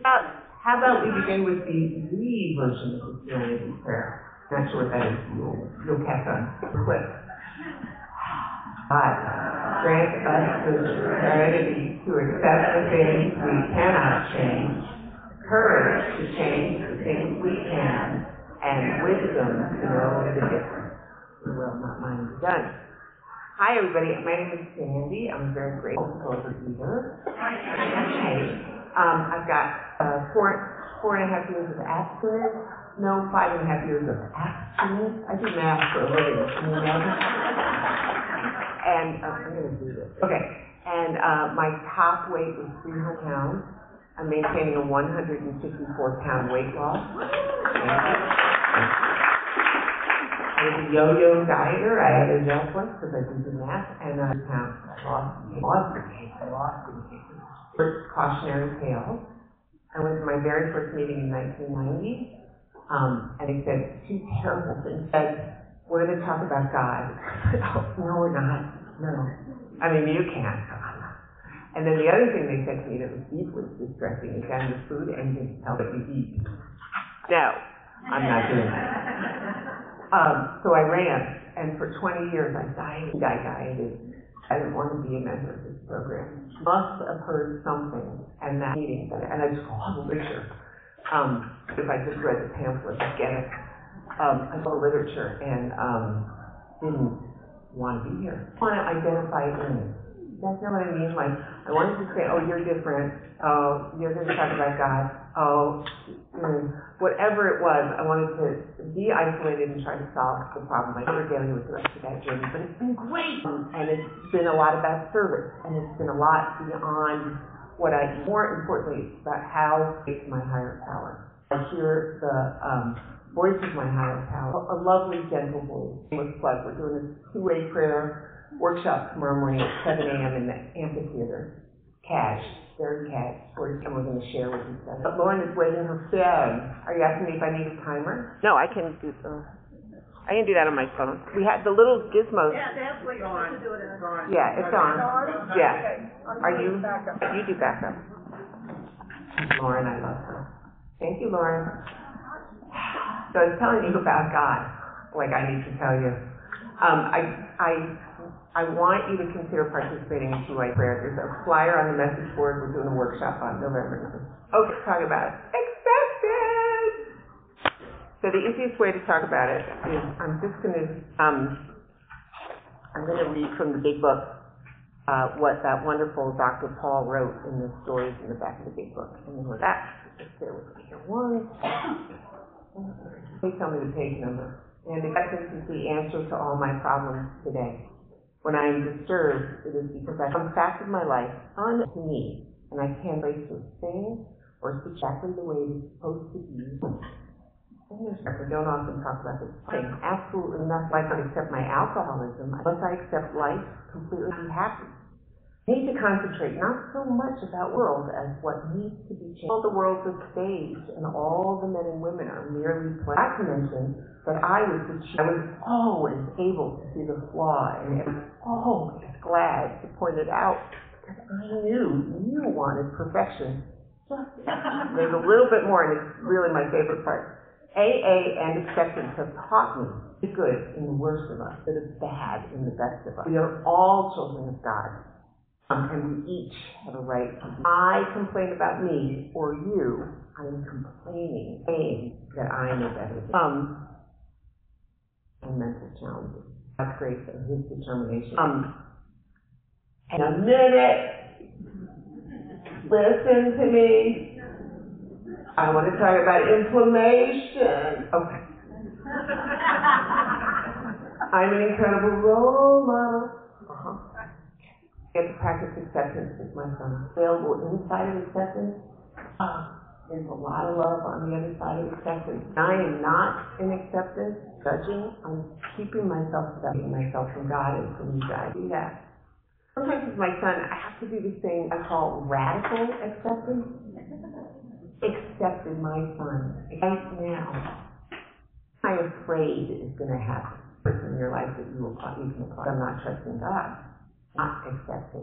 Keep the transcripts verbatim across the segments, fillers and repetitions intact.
about, how about we begin with the the version of the Serenity Prayer? Not sure what that is. You'll, you'll catch on the clip. God, grant us the serenity to accept the things we cannot change, courage to change the things we can, and wisdom to know the difference. Well, not mine is done. Hi, everybody. My name is Sandy. I'm very grateful for the leader. Hi. Um, I've got uh, four, four and a half years of abstinence. No, five and a half years of abstinence. I do math for a living. Can you imagine? And uh, I'm going to do this. Okay. And uh, my top weight was three hundred pounds. I'm maintaining a one hundred fifty-four pound weight loss. I was a yo-yo dieter. I had a gel plus because I did the math, and I pounds. I lost weight. Lost weight. I lost weight. First cautionary tale. I went to my very first meeting in nineteen ninety, um, and they said two terrible things. They said, we're going to talk about God. Oh, no, we're not. No. I mean, you can't. And then the other thing they said to me that was deeply distressing is that the food engine tell that you eat. No, I'm not doing that. Um, so I ran, and for twenty years I dieted, I dieted. I didn't want to be a member of this program. Must have heard something, and that meeting, and I just called the picture. Um, if I just read the pamphlet, I get it. Um, I saw literature, and um, didn't want to be here. I want to identify in. You guys know what I mean? Like, I wanted to say, oh, you're different. Oh, you're going to talk about God. Oh, mm, whatever it was, I wanted to be isolated and try to solve the problem. I never dealing with the rest of that journey, but it's been great. And it's been a lot about service, and it's been a lot beyond what I, more importantly, it's about how to get to my higher power. I hear the um, voice of my higher power, a lovely, gentle voice. Shameless plug, we're doing this two-way prayer workshop tomorrow morning at seven a.m. in the amphitheater. Cash, very cash, and we're going to share with you. But Lauren is waving her fan. Are you asking me if I need a timer? No, I can do. Uh, I can do that on my phone. We have the little gizmos. Yeah, that's what you're supposed to do it in. Yeah, it's on. on? Yeah. Okay. Are you? You do backup. Lauren, I love her. Thank you, Lauren. So I was telling you about God, like I need to tell you. Um, I, I, I want you to consider participating in two-way prayer. There's a flyer on the message board. We're doing a workshop on November. Okay, talk about acceptance. So the easiest way to talk about it is I'm just going to um, I'm going to read from the big book uh, what that wonderful Doctor Paul wrote in the stories in the back of the big book. And then with that, just bear with me here one second. Please tell me the page number. And acceptance is the answer to all my problems today. When I am disturbed, it is because I come back of my life unto me, and I can't place to a thing or it's exactly the way it is supposed to be. We don't often talk about this thing. Absolutely nothing. I can accept my alcoholism unless I accept life completely and happy. I need to concentrate not so much about the world as what needs to be changed. All the world's a stage, and all the men and women are merely playing. Not to mention that I was the chief. I was always able to see the flaw, and I was always glad to point it out because I knew you wanted perfection. There's a little bit more, and it's really my favorite part. A A and acceptance have taught me the good in the worst of us, the bad in the best of us. We are all children of God. Um, and we each have a right to be. I complain about me or you, I am complaining, saying that I know better. Um, and mental challenges. God's grace and His determination. Um, in a minute, listen to me. I want to talk about inflammation. Okay. I'm an incredible role model. Uh-huh. Get to practice acceptance with my son. Available inside of acceptance. Uh, there's a lot of love on the other side of acceptance. I am not in acceptance, judging. I'm keeping myself, separating myself from God and from you guys. Do that. Sometimes with my son, I have to do this thing I call radical acceptance. Accepted my son right now. I'm afraid is going to happen in your life that you will you can apply. I'm not trusting God. Not accepting.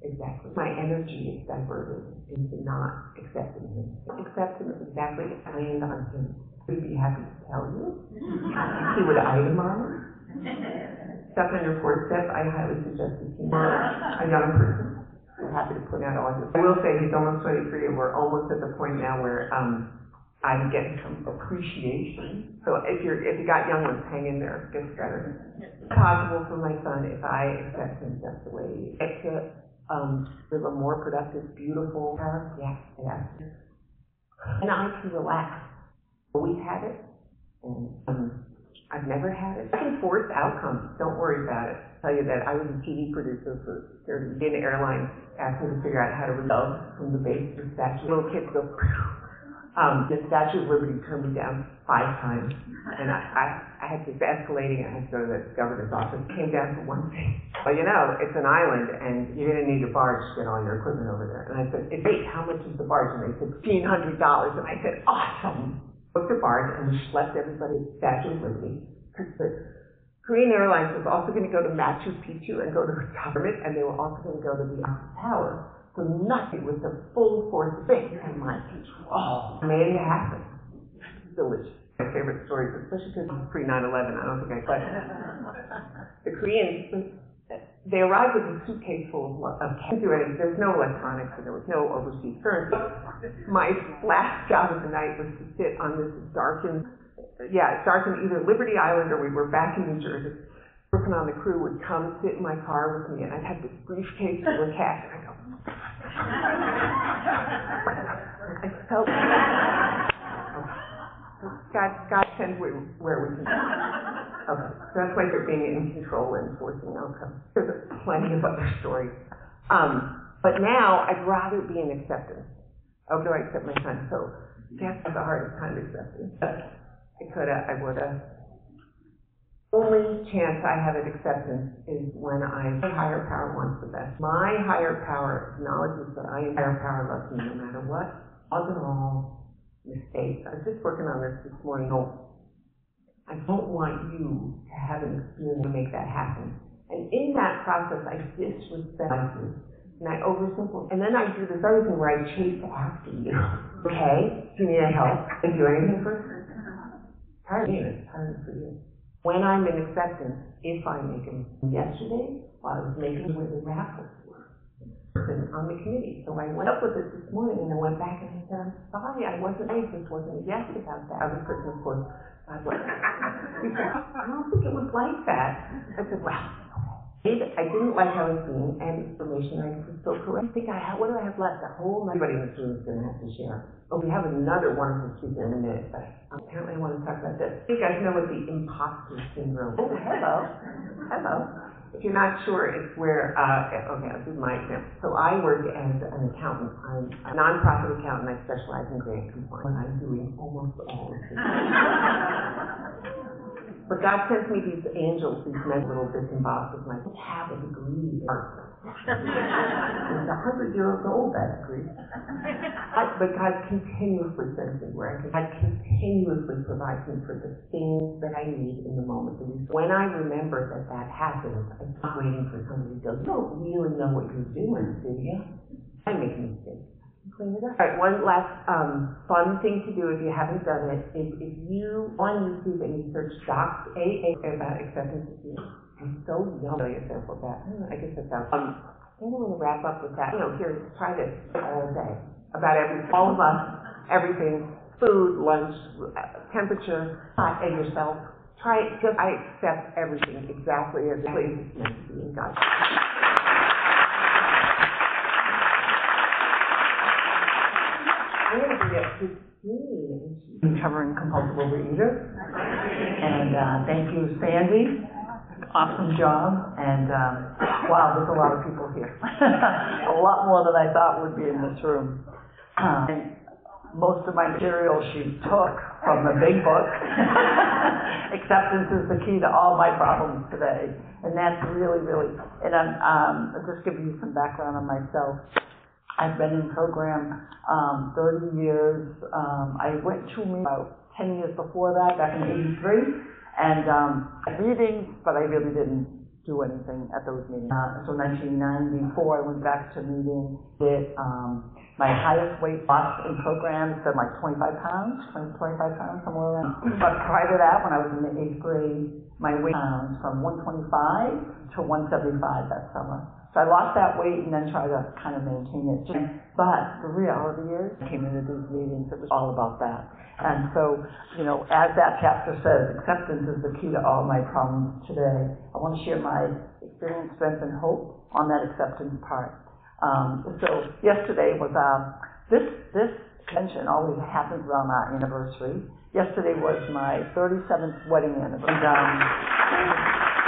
Exactly. My energy is diverted into not accepting him. Accept him exactly, land on him. He'd be happy to tell you. He would itemize. Stuff on your fourth step, I highly suggest that you are a young person. I'm happy to point out all of this. I will say he's almost twenty-three, and we're almost at the point now where um, I'm getting some appreciation. So if you're if you got young ones, hang in there, get together. It's possible for my son if I accept him just the way he is. Get to um, live a more productive, beautiful life. Yes, yes. And I can relax. We had it, and um, I've never had it. I can force outcomes. Don't worry about it. I'll tell you that I was a T V producer for thirty years. An airline asked me to figure out how to resolve from the base to the statue. Little kids go. Um, the Statue of Liberty turned me down five times, and I, I, I had to, escalating, I had to go to the governor's office. Came down to one thing. Well, you know, it's an island, and you're going to need a barge to get all your equipment over there. And I said, it's great, how much is the barge? And they said, fifteen hundred dollars. And I said, awesome. Booked a barge, and we schlepped everybody to the Statue of Liberty. Because the Korean Airlines was also going to go to Machu Picchu and go to the government, and they were also going to go to the Eiffel Tower. So nothing with the full force of things. And my control made it happen. Delicious. My favorite stories, especially because it's pre nine eleven. I don't think I but the Koreans, they arrived with a suitcase full of, of cash. There was no electronics and there was no overseas currency. My last job of the night was to sit on this darkened, yeah, darkened either Liberty Island or we were back in New Jersey. Working on the crew would come sit in my car with me, and I'd have this briefcase full of cash, and I'd go. I felt. God, God sends where, where we can go. Okay, so that's why they're being in control and enforcing outcomes. There's plenty of other stories. Um, but now I'd rather be in acceptance. How do I accept my son? So that's the hardest time accepting. I could have, I would have. Only chance I have at acceptance is when I, my higher power wants the best. My higher power acknowledges that I am higher power loves me no matter what. All in all, mistakes. I was just working on this this morning. I don't want you to have an experience to make that happen. And in that process, I disrespect you. And I oversimplify. And then I do this other thing where I chase after you. Okay? Do you need help? Can I do anything for you? It's hard for me, it's hard for you. When I'm in acceptance, if I make a mistake. Yesterday, while I was making where the raffles were, on the committee. So I went up with it this morning and I went back and I said, I'm sorry, I wasn't, I just wasn't yes about that. Other person, of course, I was like, he said, I don't think it was like that. I said, well, I didn't like how it was being, and information I was so correct. I think I have, what do I have left? A whole, everybody in this room is going to have to share. Oh, we have another wonderful speaker in a minute, but apparently I want to talk about this. You guys know what the imposter syndrome is. Oh, hello. Hello. If you're not sure, it's where, uh, okay, I'll do my example. So I work as an accountant. I'm a nonprofit accountant. I specialize in grant compliance. I'm doing almost all of this. But God sends me these angels, these men, little bits and bobs of my, I have a degree in art. It's a hundred years old, that degree. I, but God continuously sends me where I can, God continuously provides me for the things that I need in the moment. When I remember that that happens, I'm not waiting for somebody to go, you don't really know what you're doing, do you? I make mistakes. Clean it up. All right, one last um, fun thing to do if you haven't done it is if you on YouTube and you search Docs A A about acceptance of you. I'm so young. Tell yourself what that. I guess that sounds. Um, I think I'm going to wrap up with that. You know, here, try this all day about every, all of us, everything, food, lunch, temperature, uh, and yourself. Try it. Just I accept everything exactly as it is meant to be in God. I'm going to bring up Christine. Recovering compulsive overeater. And uh, thank you, Sandy. Awesome job. And um, wow, there's a lot of people here. A lot more than I thought would be in this room. Um, and most of my material she took from the big book. Acceptance is the key to all my problems today. And that's really, really, and I'm, um, I'll just give you some background on myself. I've been in program um, thirty years. Um, I went to me about ten years before that, back in eighty-three, and um, reading, but I really didn't do anything at those meetings. Uh, so nineteen ninety-four, I went back to meeting, did um, my highest weight loss in programs, said like twenty-five pounds, twenty, twenty-five pounds, somewhere around. But prior to that, when I was in the eighth grade, my weight pounds from one twenty-five to one seventy-five that summer. So I lost that weight and then tried to kind of maintain it. But the reality is, I came into these meetings, it was all about that. And so, you know, as that chapter says, acceptance is the key to all my problems today. I want to share my experience, strength, and hope on that acceptance part. Um, so yesterday was, um, this, this convention always happens around our anniversary. Yesterday was my thirty-seventh wedding anniversary. And, um,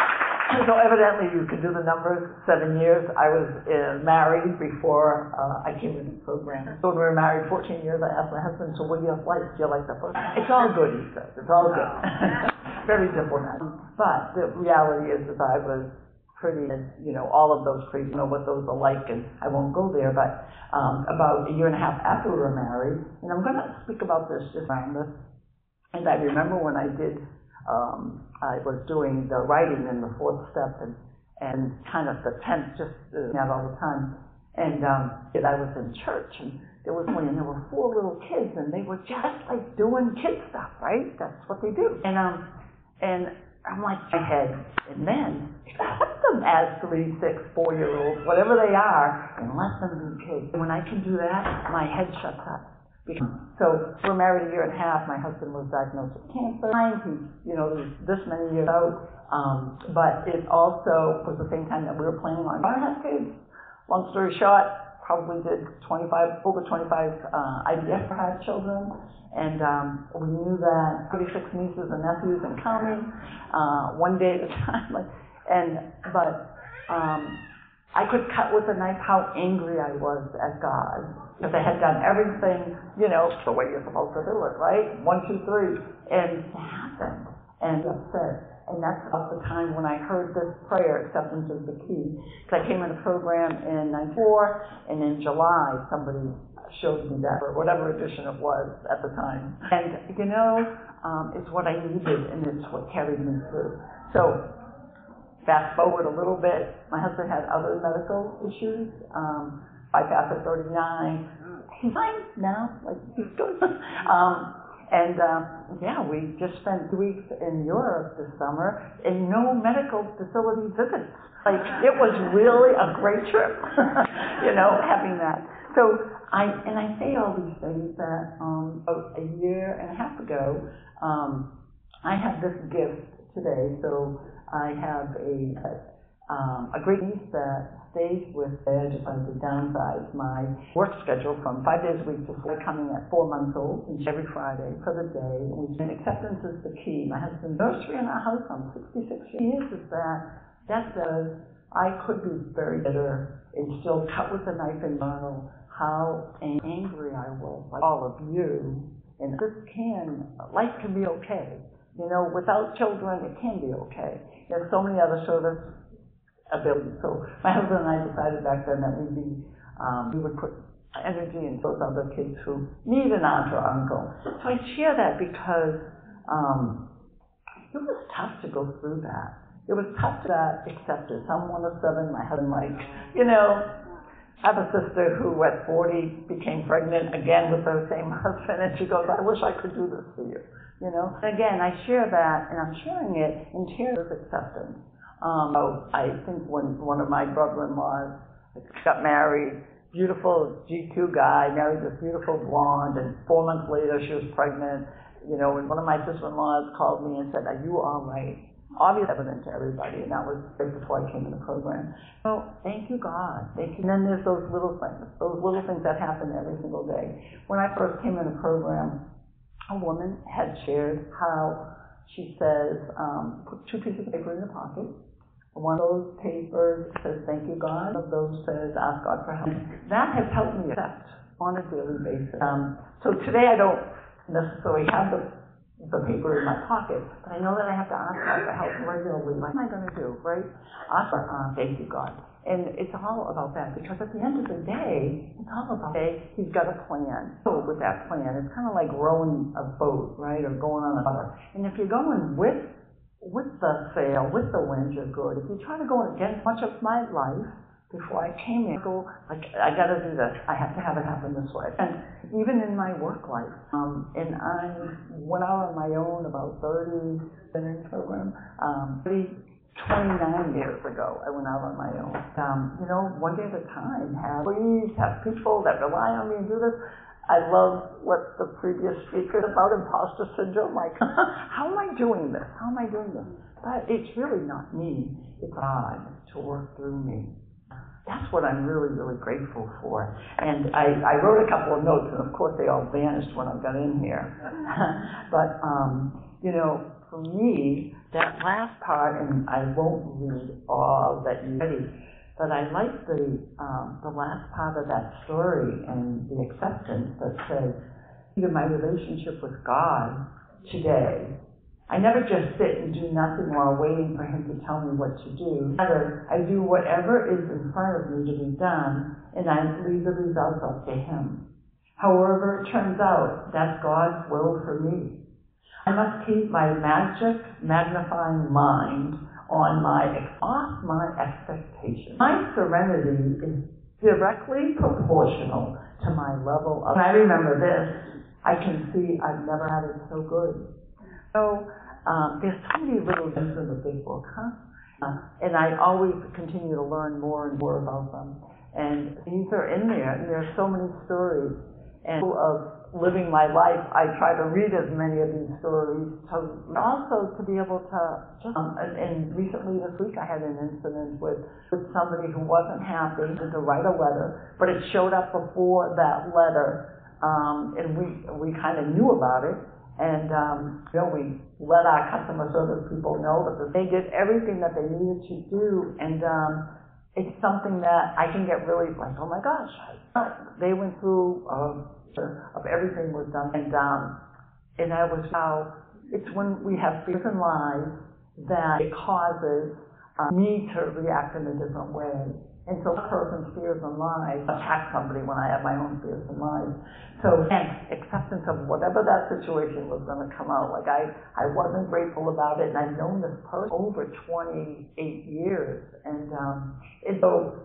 so evidently you can do the numbers, seven years. I was uh, married before uh, I came into the program. So when we were married fourteen years, I asked my husband, so what do you like? Do you like the first? It's all good, he says. It's all good. Very diplomatic. But the reality is that I was pretty, you know, all of those crazy, you know what those are like, and I won't go there, but um, about a year and a half after we were married, and I'm going to speak about this just around this, and I remember when I did Um, I was doing the writing in the fourth step and, and kind of the tenth, just uh, that all the time. And um, and I was in church, and there was one, and there were four little kids, and they were just like doing kid stuff, right? That's what they do. And um, and I'm like, my head, and then accept them as three, six, four-year-olds, whatever they are, and let them be kids. And when I can do that, my head shuts up. So we're married a year and a half. My husband was diagnosed with cancer. He's, you know, this many years out. Um, but it also was the same time that we were planning on trying to have kids. Long story short, probably did twenty-five, over twenty-five uh, I V F for had children. And um, we knew that thirty-six nieces and nephews and counting, uh, one day at a time. Like, and but um, I could cut with a knife how angry I was at God. Because I had done everything, you know, the way you're supposed to do it, right? One, two, three. And it happened. And upset. And that's about the time when I heard this prayer, acceptance is the key. Because I came in a program in ninety-four, and in July, somebody showed me that, or whatever edition it was at the time. And, you know, um, it's what I needed, and it's what carried me through. So, fast forward a little bit, my husband had other medical issues. Um, bypass at thirty-nine. He's fine now, like he's good. um, and uh, yeah, we just spent two weeks in Europe this summer and no medical facility visits. Like it was really a great trip, you know, having that. So I and I say all these things that um, a, a year and a half ago, um, I have this gift today. So I have a um, a great niece that stays with me. I just wanted to downsize my work schedule from five days a week to four, coming at four months old, and every Friday for the day. And acceptance is the key. My husband's nursery in our house, I'm sixty-six years, is that that says I could be very bitter and still cut with a knife and know how angry I was, like all of you. And this can, life can be okay. You know, without children, it can be okay. There's so many other service ability. So my husband and I decided back then that we'd be, um, we would put energy into those other kids who need an aunt or uncle. So I share that because um, it was tough to go through that. It was tough to accept it. I'm one of seven. My husband, like, you know, I have a sister who at forty became pregnant again with her same husband, and she goes, I wish I could do this for you. You know, and again, I share that, and I'm sharing it in tears of acceptance. Um, I think when one of my brother-in-laws got married, beautiful G two guy, married this beautiful blonde, and four months later she was pregnant, you know, and one of my sister-in-laws called me and said, are you all right? Obvious evident to everybody, and that was right before I came in the program. So, thank you, God. Thank you. And then there's those little things, those little things that happen every single day. When I first came in the program, a woman had shared how she says, um, put two pieces of paper in your pocket. One of those papers says, thank you, God. One of those says, ask God for help. That has helped me accept on a daily basis. Um, so today I don't necessarily have the, the paper in my pocket, but I know that I have to ask God for help regularly. What am I going to do, right? Ask for, uh, thank you, God. And it's all about that, because at the end of the day, it's all about, okay, he's got a plan. So with that plan, it's kind of like rowing a boat, right, or going on a water. And if you're going with with the fail, with the wins, you're good. If you try to go against much of my life, before I came here, I go, like, I gotta do this. I have to have it happen this way. And even in my work life, um, and I went out on my own about thirty, been in program, um, twenty-nine years ago, I went out on my own. Um, you know, one day at a time, have employees, have people that rely on me and do this. I love what the previous speaker about imposter syndrome. Like, how am I doing this? How am I doing this? But it's really not me. It's God to work through me. That's what I'm really, really grateful for. And I, I wrote a couple of notes, and of course they all vanished when I got in here. But, um, you know, for me, that last part, and I won't read all that you read, but I like the um, the last part of that story and the acceptance that says, even my relationship with God today, I never just sit and do nothing while waiting for Him to tell me what to do. Rather, I do whatever is in front of me to be done, and I leave the results up to Him. However it turns out, that's God's will for me. I must keep my magic, magnifying mind on my, off my expectations. My serenity is directly proportional to my level of, and I remember this, I can see I've never had it so good. So, um, there's so many little things in the big book, huh? Uh, and I always continue to learn more and more about them. And these are in there, and there are so many stories. And of living my life, I try to read as many of these stories, to also to be able to just, um, and, and recently this week I had an incident with, with somebody who wasn't happy to write a letter, but it showed up before that letter, um, and we, we kind of knew about it. And, um, you know, we let our customer service people know that they did everything that they needed to do. And um, it's something that I can get really like, oh my gosh, they went through uh, of everything was done. And, um, and I was how it's when we have fears and lies that it causes uh, me to react in a different way. And so a person's fears and lies attack somebody when I have my own fears and lies. So, and acceptance of whatever that situation was going to come out. Like I, I wasn't grateful about it, and I've known this person over twenty-eight years. And, um, and so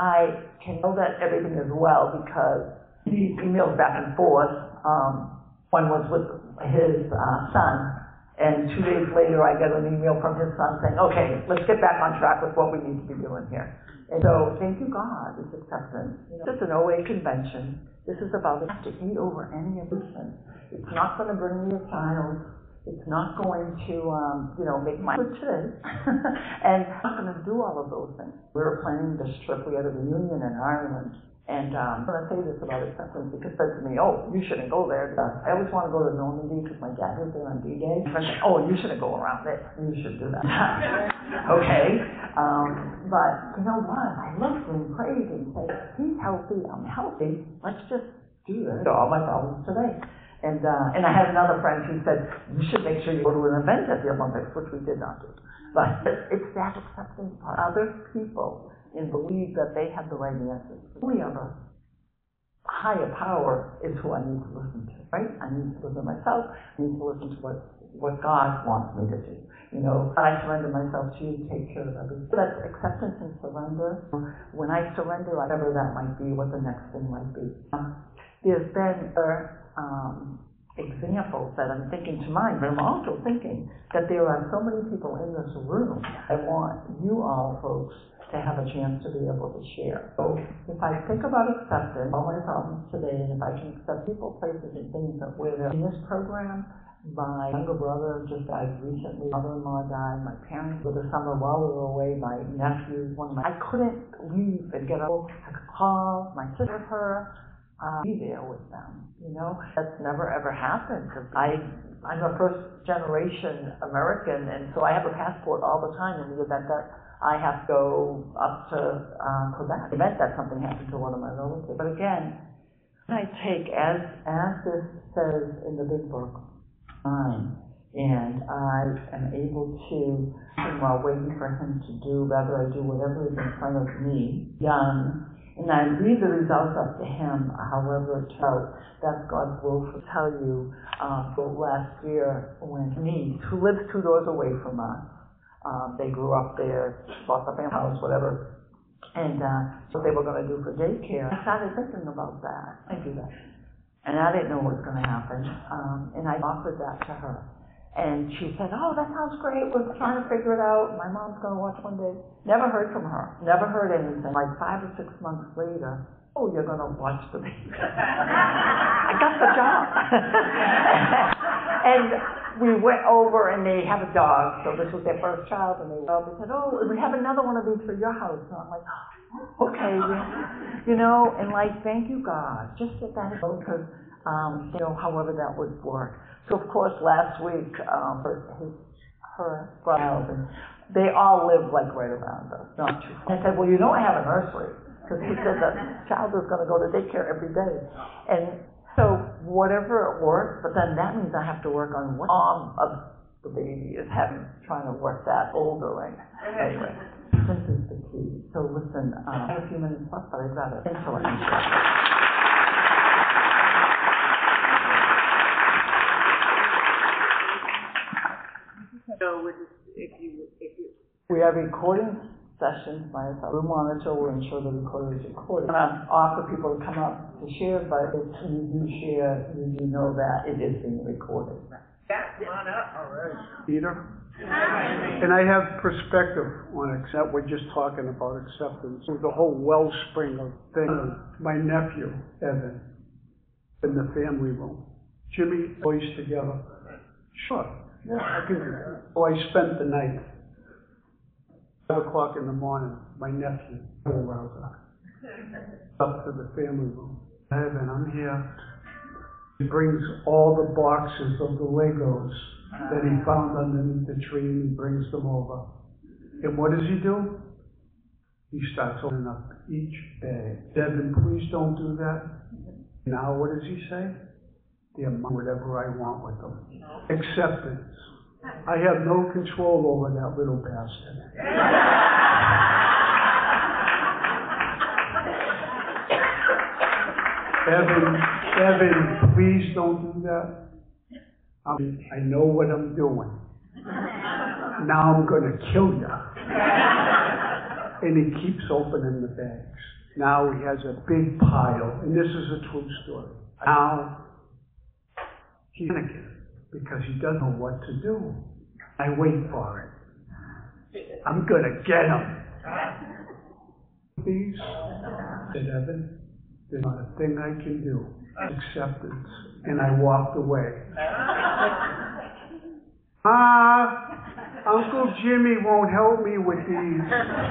I can know that everything is well because these emails back and forth, um, one was with his uh, son, and two days later I get an email from his son saying, okay, let's get back on track with what we need to be doing here. And so, thank you, God, it's acceptance. You know, this is an O A convention. This is about have to eat over any emotion. It's not going to bring me a child. It's not going to, um, you know, make my good today. And I'm not going to do all of those things. We were planning this trip. We had a reunion in Ireland. And um, I'm going to say this about acceptance because said to me, oh, you shouldn't go there. Uh, I always want to go to Normandy because my dad was there on D-Day. My friend said, oh, you shouldn't go around there. You should do that. Okay. Um, but you know what? I love to praise and say, he's healthy, I'm healthy. Let's just do this. All my problems today. And uh, and I had another friend who said, you should make sure you go to an event at the Olympics, which we did not do. But it's that acceptance for other people and believe that they have the right answers. We have a higher power is who I need to listen to, right? I need to listen to myself. I need to listen to what, what God wants me to do. You know, I surrender myself to you, take care of everything. That's acceptance and surrender. When I surrender, whatever that might be, what the next thing might be. Um, there's been other um, examples that I'm thinking to mind, but I'm also thinking that there are so many people in this room. I want you all folks to have a chance to be able to share. So if I think about acceptance, all my problems today, and if I can accept people, places, and things that we're there. In this program, my younger brother just died recently, my mother-in-law died, my parents for the summer while we were away, my nephews, one of my, I couldn't leave and get up, I could call my sister, her, uh, be there with them, you know? That's never ever happened, because I, I'm a first generation American, and so I have a passport all the time in the event that I have to go up to uh, Quebec. In the event that something happened to one of my relatives. But again, I take, as as this says in the big book, time, and I am able to, while waiting for him to do, rather I do whatever is in front of me, done, And I leave the results up to him, however it turns out. That's God's will to tell you. Um, but last year, when niece, who lives two doors away from us, um, they grew up there, bought the family house, whatever, and uh, what they were going to do for daycare. I started thinking about that. I do that. And I didn't know what was going to happen. Um, and I offered that to her. And she said, oh, that sounds great. We're trying to figure it out. My mom's going to watch one day. Never heard from her. Never heard anything. Like five or six months later, oh, you're going to watch the baby. I got the job. And we went over and they have a dog. So this was their first child. And they said, oh, we have another one of these for your house. And I'm like, okay. You know, and like, thank you, God. Just that that is because, um, you know, however that would work. So, of course, last week, um, her, his, her brother, and they all live, like, right around us, not too far. I said, well, you know I have a nursery, because he said the child is going to go to daycare every day. And so, whatever it works, but then that means I have to work on what mom of the baby is having, trying to work that older way. Anyway, this is the key. So, listen, um, I have a few minutes left, but I've got it. Thanks for letting me share. So we're just, if you, if you. We have recording sessions by us. We monitor, we ensure the recording is recorded. I'm going to offer people to come up to share, but if you do share, you do know that it is being recorded. Yeah, come on up. All right. Peter? And I have perspective on accept. We're just talking about acceptance. The whole wellspring of things. My nephew, Evan, in the family room. Jimmy, boys together. Sure. Yeah, I can do that. So I spent the night. Five o'clock in the morning, my nephew, Rouser, up to the family room. Evan, I'm here. He brings all the boxes of the Legos that he found underneath the tree and he brings them over. And what does he do? He starts opening up each bag. Evan, please don't do that. Now what does he say? The amount, whatever I want with them. Acceptance. I have no control over that little bastard. Evan, Evan, please don't do that. I mean, I know what I'm doing. Now I'm going to kill you. And he keeps opening the bags. Now he has a big pile, and this is a true story. Now he's panicking because he doesn't know what to do. I wait for it. I'm going to get him. These, said Evan, there's not a thing I can do. Acceptance. And I walked away. Ah, Uncle Jimmy won't help me with these.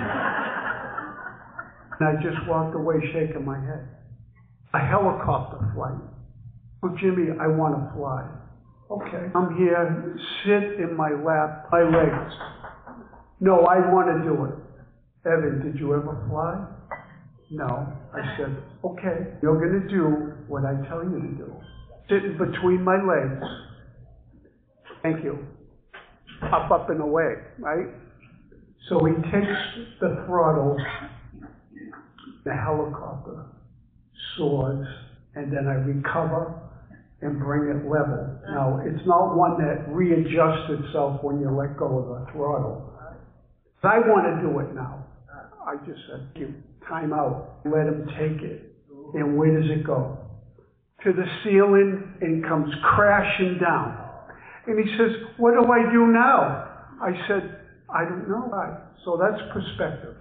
And I just walked away shaking my head. A helicopter flight. Uncle Jimmy, I want to fly. Okay. I'm here, sit in my lap, my legs. No, I want to do it. Evan, did you ever fly? No. I said, okay, you're going to do what I tell you to do. Sitting between my legs. Thank you. Up, up, and away, right? So he takes the throttle, the helicopter soars, and then I recover and bring it level. Now, it's not one that readjusts itself when you let go of the throttle. But I want to do it now. I just said, give time out, let him take it. And where does it go? To the ceiling and comes crashing down. And he says, what do I do now? I said, I don't know. So that's perspective.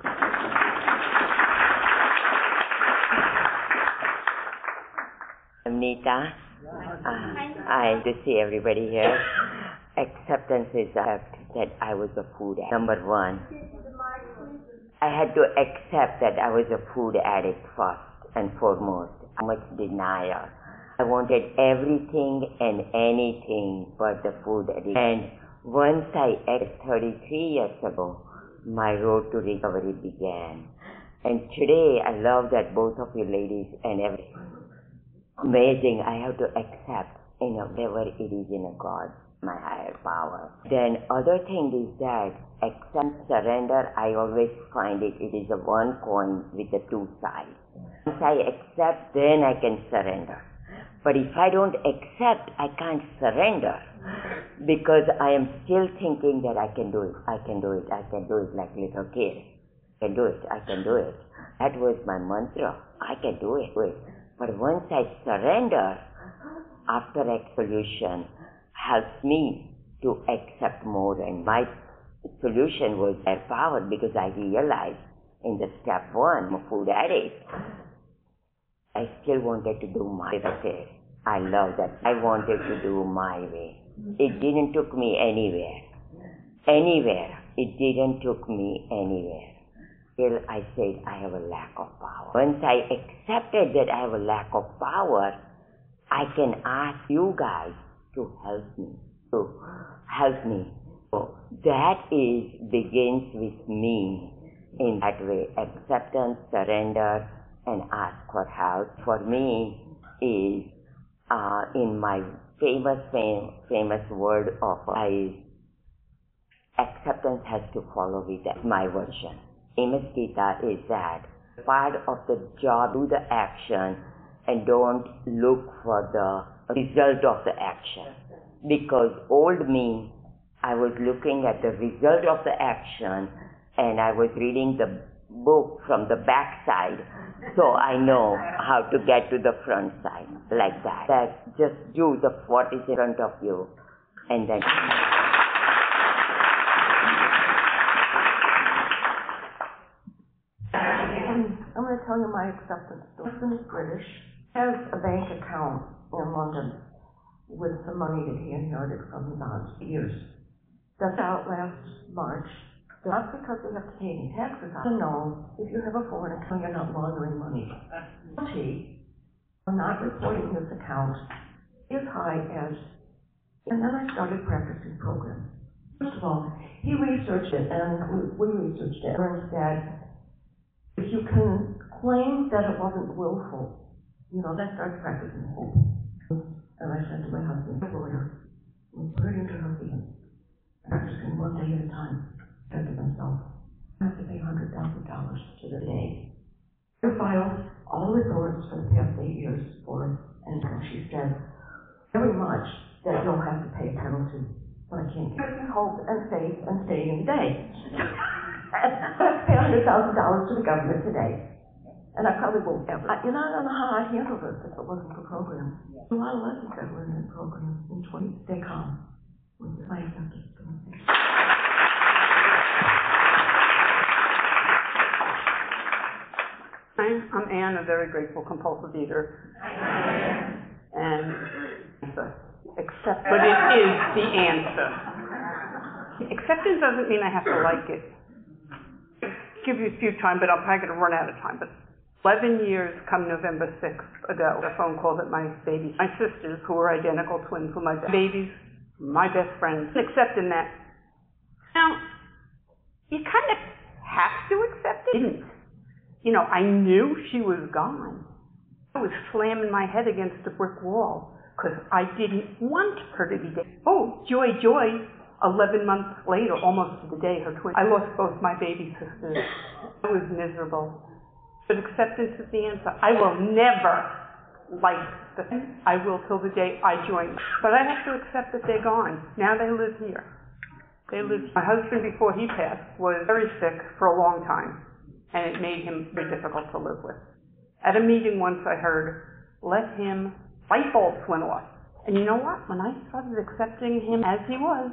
I'm Nita. Uh, I to see everybody here. Acceptance is that that I was a food addict. Number one, I had to accept that I was a food addict first and foremost. How much denial. I wanted everything and anything but the food addiction. And once I acted thirty-three years ago, my road to recovery began. And today, I love that both of you ladies and every amazing. I have to accept, you know, whatever it is in a God, my higher power. Then other thing is that accept, surrender, I always find it, it is a one coin with the two sides. Once I accept, then I can surrender. But if I don't accept, I can't surrender because I am still thinking that I can do it, I can do it, I can do it like little kid. I can do it, I can do it. That was my mantra. I can do it. Do it. But once I surrender, after solution helps me to accept more, and my solution was their power because I realized in the step one, I'm a food addict. I still wanted to do my way. I love that. I wanted to do my way. It didn't took me anywhere. Anywhere. It didn't took me anywhere. Till I said I have a lack of power. Once I accepted that I have a lack of power, I can ask you guys to help me. To help me. So that is begins with me in that way. Acceptance, surrender, and ask for help. For me is uh, in my famous fam- famous word of is acceptance has to follow with that. My version. Famous Gita is that part of the job, do the action and don't look for the result of the action. Because old me, I was looking at the result of the action and I was reading the book from the back side, so I know how to get to the front side, like that. That just do the what is in front of you, and then. I'm going to tell you my acceptance story. My husband is British, has a bank account in London with some money that he inherited from his aunt for years. That's out last March. Not because we have to pay any taxes on it. No, if you have a foreign account, you're not laundering money. Guilty for not reporting this account as high as, and then I started practicing programs. First of all, he researched it, and we, we researched it, and said, if you can claim that it wasn't willful, you know, that starts practicing hope. And I said to my husband, a lawyer, we put it into her hands, practicing one day at a time. I said to myself, I have to pay one hundred thousand dollars to the day. I filed all the reports for the past eight years for it, and she said, very much that you'll have to pay a penalty, but I can't give you hope and faith and stay in the day. I have to pay one hundred thousand dollars to the government today. And I probably won't ever. I, you know, I don't know how I'd handle this if it wasn't for programs. A lot of lessons I've learned in programs. In twenty, stay calm. With my acceptance. I'm Anne, a very grateful compulsive eater. And accept, but it is the answer. Acceptance doesn't mean I have to like it. Give you a few time, but I'm probably going to run out of time. But eleven years come November sixth ago, a phone call that my babies, my sisters, who were identical twins, were my babies, my best friends, accepting that. Now, you kind of have to accept it. Didn't. You know, I knew she was gone. I was slamming my head against a brick wall because I didn't want her to be dead. Oh, joy, joy. Eleven months later, almost to the day, her twin, I lost both my baby sisters. I was miserable. But acceptance is the answer. I will never like the thing. I will till the day I join. But I have to accept that they're gone. Now they live here. They live here. My husband, before he passed, was very sick for a long time. And it made him very difficult to live with. At a meeting once I heard, let him, light bulbs went off. And you know what? When I started accepting him as he was,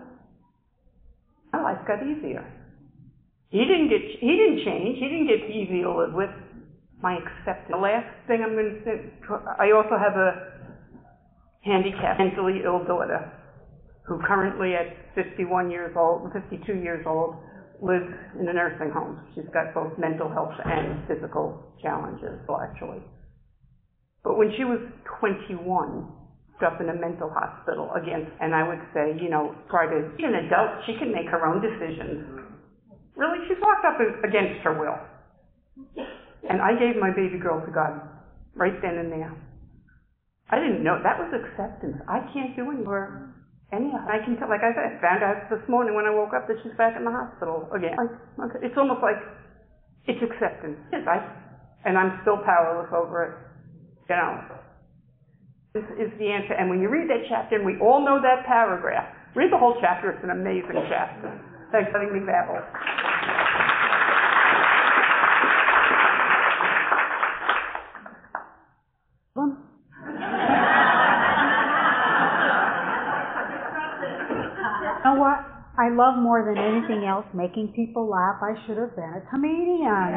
my life got easier. He didn't get, he didn't change. He didn't get easy to live with. My acceptance. The last thing I'm going to say, I also have a handicapped, mentally ill daughter who currently at fifty-one years old, fifty-two years old, lives in a nursing home. She's got both mental health and physical challenges, well, actually. But when she was twenty-one, up in a mental hospital again, and I would say, you know, try to, she's an adult, she can make her own decisions. Really, she's locked up against her will. And I gave my baby girl to God right then and there. I didn't know, that was acceptance. I can't do anymore. Anyhow, I can tell, like I said, I found out this morning when I woke up that she's back in the hospital again. Like, okay, it's almost like it's acceptance. Yes, I and I'm still powerless over it. You know, this is the answer. And when you read that chapter, and we all know that paragraph, read the whole chapter. It's an amazing chapter. Thanks for letting me babble. You know what? I love more than anything else making people laugh. I should have been a comedian.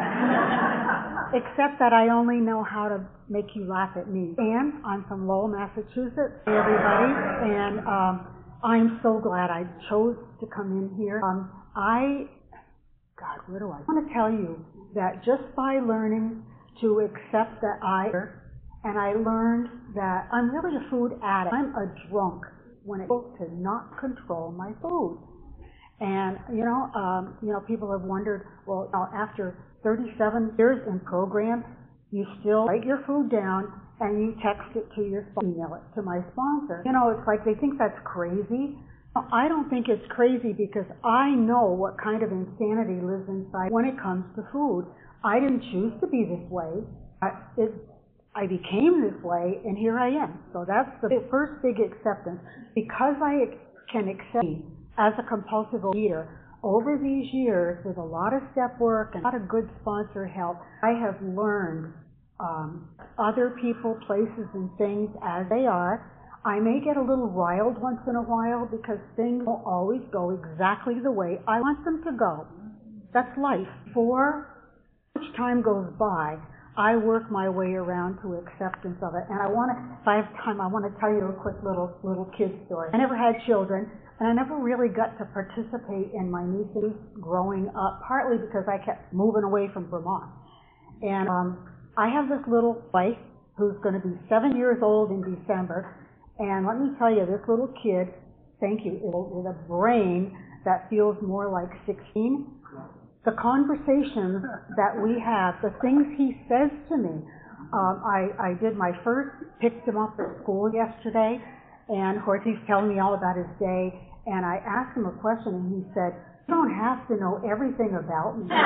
Except that I only know how to make you laugh at me. And I'm from Lowell, Massachusetts. Hey, everybody. And um, I'm so glad I chose to come in here. Um, I, God, what do I, I want to tell you that just by learning to accept that I, and I learned that I'm really a food addict. I'm a drunk when it comes to not control my food. And, you know, um, you know, people have wondered, well, after thirty-seven years in program, you still write your food down and you text it to your, email it to my sponsor. You know, it's like they think that's crazy. I don't think it's crazy because I know what kind of insanity lives inside when it comes to food. I didn't choose to be this way. I, it, I became this way, and here I am. So that's the first big acceptance. Because I can accept me as a compulsive eater, over these years, with a lot of step work and a lot of good sponsor help, I have learned um, other people, places, and things as they are. I may get a little riled once in a while because things don't always go exactly the way I want them to go. That's life. Before each time goes by, I work my way around to acceptance of it. And I want to, if I have time, I want to tell you a quick little little kid story. I never had children, and I never really got to participate in my nieces growing up, partly because I kept moving away from Vermont. And um, I have this little wife who's going to be seven years old in December. And let me tell you, this little kid, thank you, with a brain that feels more like sixteen. The conversations that we have, the things he says to me. Um, I, I did my first, picked him up at school yesterday, and of course he's telling me all about his day, and I asked him a question, and he said, "You don't have to know everything about me." What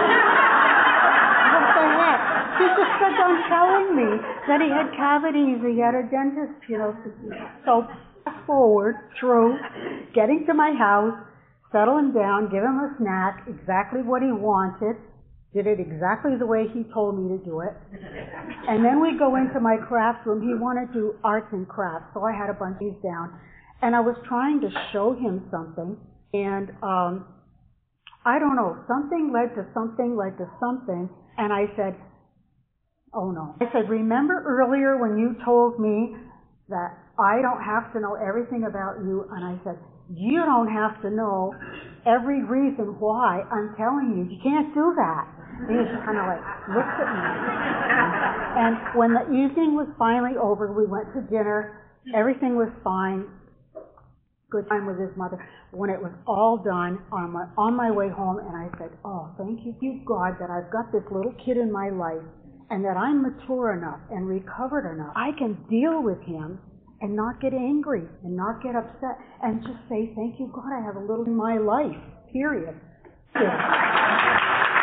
the heck? He just kept on telling me that he had cavities, he had a dentist, you know. So fast forward through getting to my house, settle him down, give him a snack, exactly what he wanted, did it exactly the way he told me to do it. And then we go into my craft room. He wanted to do arts and crafts, so I had a bunch of these down. And I was trying to show him something, and um, I don't know, something led to something led to something, and I said, oh no. I said, remember earlier when you told me that I don't have to know everything about you? And I said, you don't have to know every reason why I'm telling you. You can't do that. And he just kind of like looked at me. And when the evening was finally over, we went to dinner. Everything was fine. Good time with his mother. When it was all done, on my, on my way home, and I said, oh, thank you, God, that I've got this little kid in my life and that I'm mature enough and recovered enough. I can deal with him and not get angry and not get upset and just say, thank you, God, I have a little in my life, period. Yeah.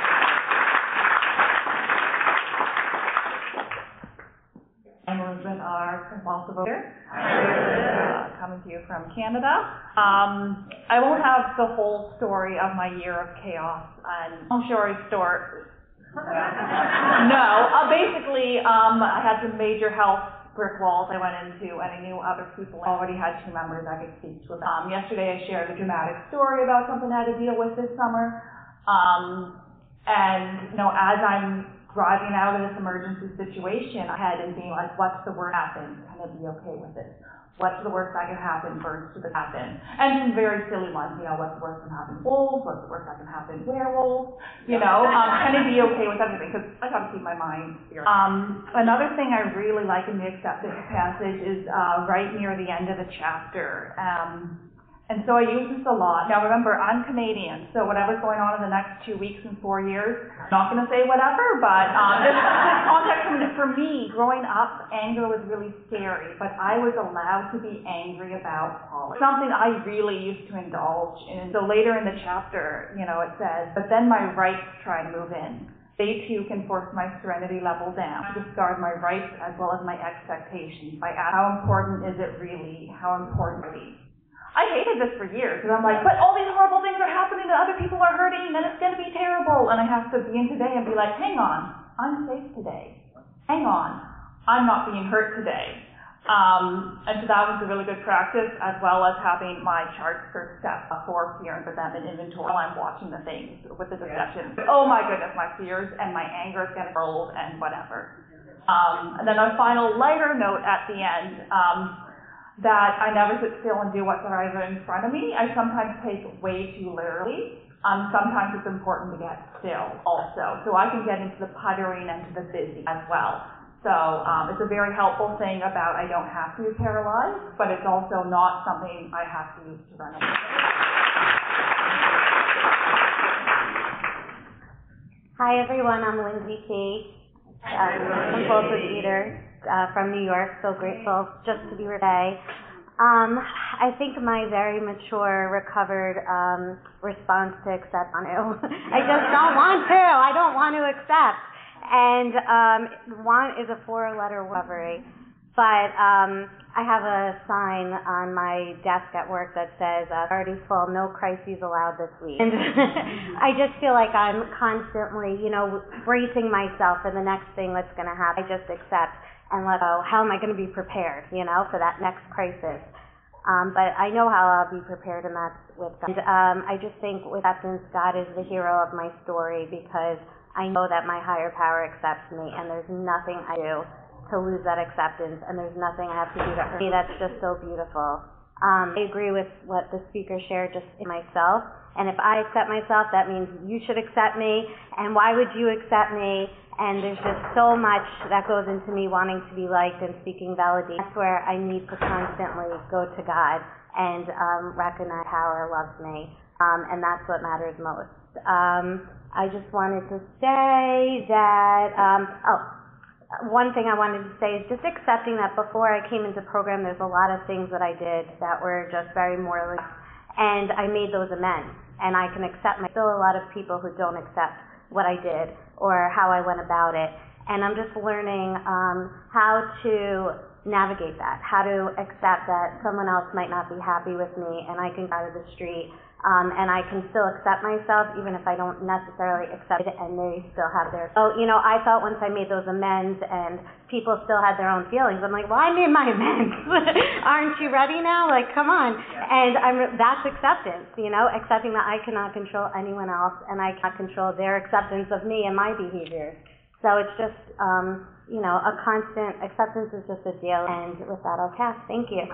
I'm Elizabeth R. compulsive eater, uh, coming to you from Canada. Um, I won't have the whole story of my year of chaos and long story short. No, uh, basically, um, I had some major health brick walls I went into, and I knew other people. I already had two members I could speak to. Um, yesterday I shared a dramatic story about something I had to deal with this summer. Um, and, you know, as I'm driving out of this emergency situation, I had in being like, what's the worst happen? Can I be okay with it? What's the worst that can happen? Birds could happen. And some very silly ones, you know, what's the worst that can happen? Wolves. What's the worst that can happen? Werewolves. You know, um, can I be okay with everything? Because I got to keep my mind clear. Um, another thing I really like in the acceptance passage is uh, right near the end of the chapter. Um, And so I use this a lot. Now remember, I'm Canadian, so whatever's going on in the next two weeks and four years, I'm not going to say whatever, but um, this context, for me, growing up, anger was really scary, but I was allowed to be angry about politics. Something I really used to indulge in. So later in the chapter, you know, it says, but then my rights try to move in. They too can force my serenity level down, to discard my rights as well as my expectations. By asking, how important is it really? How important is it? I hated this for years, because I'm like, but all these horrible things are happening, and other people are hurting, and it's going to be terrible. And I have to be in today and be like, hang on, I'm safe today. Hang on, I'm not being hurt today. Um, and so that was a really good practice, as well as having my charts for step for fear and for them in inventory while I'm watching the things with the deception. Oh my goodness, my fears and my anger is getting rolled and whatever. Um, and then a final lighter note at the end, um, that I never sit still and do what's right in front of me. I sometimes take way too literally. Um, sometimes it's important to get still also, so I can get into the puttering and to the busy as well. So um, it's a very helpful thing about I don't have to be paralyzed, but it's also not something I have to use to run away. Hi everyone, I'm Lindsay T. I'm a compulsive eater uh, from New York, so grateful just to be here today. Um, I think my very mature, recovered um, response to accept on it. I just don't want to. I don't want to accept. And um, want is a four-letter recovery. But um, I have a sign on my desk at work that says, uh, already full, no crises allowed this week. And I just feel like I'm constantly, you know, bracing myself for the next thing that's going to happen. I just accept and let go. How am I going to be prepared, you know, for that next crisis? Um, but I know how I'll be prepared, and that's with God. And um, I just think with acceptance, God is the hero of my story, because I know that my higher power accepts me, and there's nothing I do to lose that acceptance, and there's nothing I have to do to hurt me. That's just so beautiful. Um, I agree with what the speaker shared just in myself, and if I accept myself, that means you should accept me, and why would you accept me? And there's just so much that goes into me wanting to be liked and seeking validation. That's where I need to constantly go to God and um, recognize how He loves me, um, and that's what matters most. Um, I just wanted to say that, um, oh, one thing I wanted to say is just accepting that before I came into program, there's a lot of things that I did that were just very morally, and I made those amends, and I can accept my, still a lot of people who don't accept what I did or how I went about it, and I'm just learning um, how to navigate that, how to accept that someone else might not be happy with me, and I can go out of the street. Um, and I can still accept myself even if I don't necessarily accept it, and they still have their. So, you know, I felt once I made those amends and people still had their own feelings, I'm like, well, I made my amends. Aren't you ready now? Like, come on. And I'm, that's acceptance, you know, accepting that I cannot control anyone else and I cannot control their acceptance of me and my behaviors. So it's just, um, you know, a constant acceptance is just a deal. And with that, I'll pass. Thank you.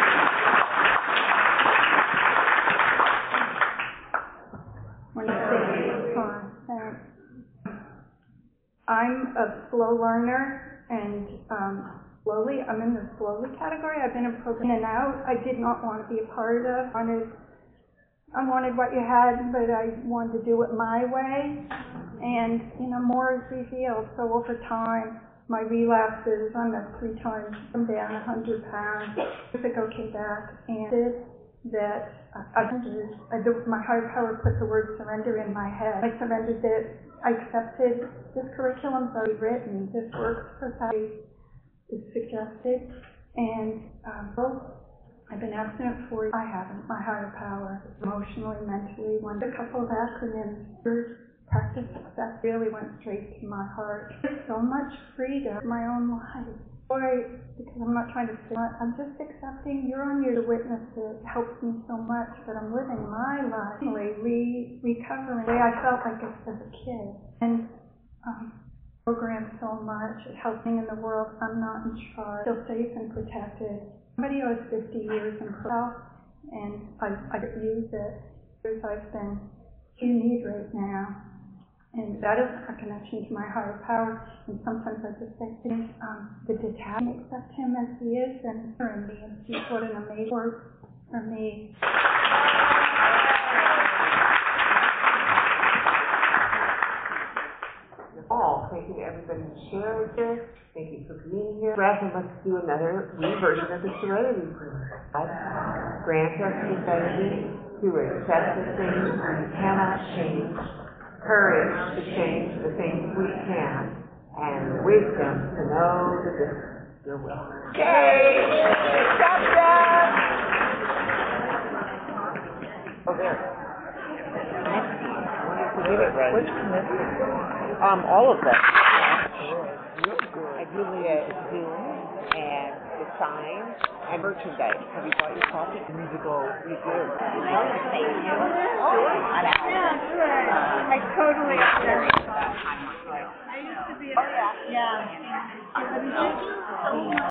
I'm a slow learner, and um, slowly, I'm in the slowly category. I've been in program in and out. I did not want to be a part of. I wanted, I wanted what you had, but I wanted to do it my way. And, you know, more is revealed. So over time, my relapses, I'm at three times, I'm down one hundred pounds. Years ago, came back and did that. I surrendered. I, my higher power put the word surrender in my head. I surrendered it. I accepted this curriculum's already written. This works perfectly. It's suggested. And um, I've been abstinent for, I haven't, my higher power, emotionally, mentally, one, a couple of acronyms. Practice success really went straight to my heart. There's so much freedom in my own life. Boy, because I'm not trying to say, I'm just accepting you're on here to witness it. It helps me so much that I'm living my life, re recovering the way I felt like as a kid. And um, program so much. It helps me in the world. I'm not in charge. Feel safe and protected. Somebody owes fifty years in pro, and I, I use it. Years I've been you need right now. And that is a connection to my higher power. And sometimes I just say things, um, the detachment, accept him as he is, and in me, and see what an amazing work for me. All. Thank you to everybody who shared here. Thank you for being here. Brad, let's do another reversion of the Serenity Prayer. God grant us the ability to accept the things we cannot change courage to change the things we can, and wisdom to know the difference. Your will. Yay! Acceptance! Oh, there. Did it right. Which committee? Um, all of them. I do the Zoom and the sign and merchandise. Have you bought your coffee? We need to go. We do. Thank you. I totally agree. I used to be a, yeah.